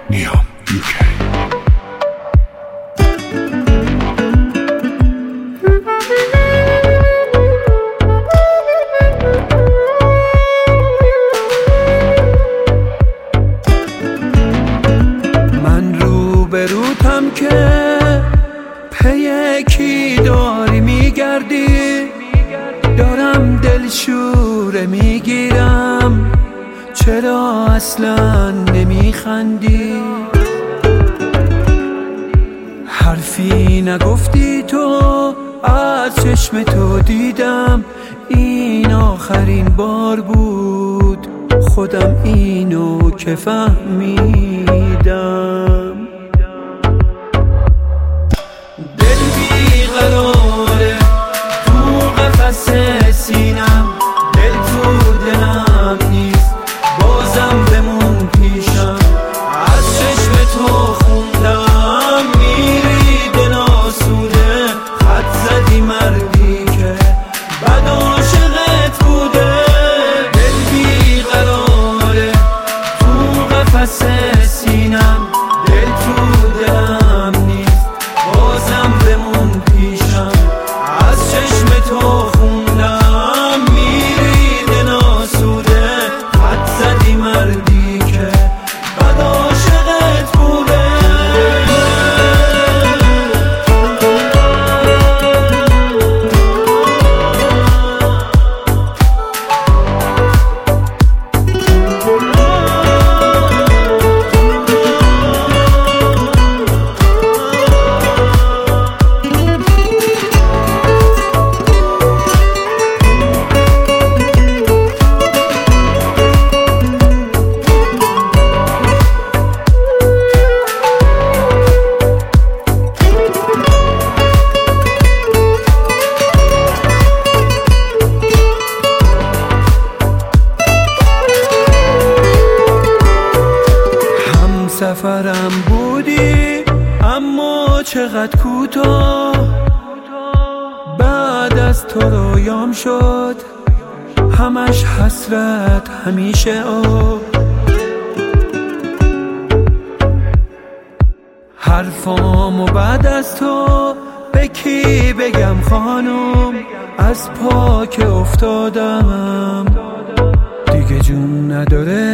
نیام UK. من روبروتم که پی کی داری میگردی، دارم دلشوره میگیرم، چرا اصلا نمیخندی؟ حرفی نگفتی تو، از چشم تو دیدم این آخرین بار بود، خودم اینو که فهمیدم. دل بیقراره تو قفس سینم، دل تو دلم نیست بازم بمون پیشم، از چشم تو خوندم میری دل آسوده، خط زدی مردی که بد عاشقت بوده. دل بیقراره تو قفس سینم، دل تو دلم نیست بازم بمون پیشم، از چشم تو خوندم میری دل آسوده، خط زدی مردی که بد عاشقت بوده. سفرم بودی اما چقدر کوتاه، بعد از تو رویام شد همش حسرت همیشه حرفامو بعد از تو به کی بگم خانم، از پا که افتادم دیگه جون نداره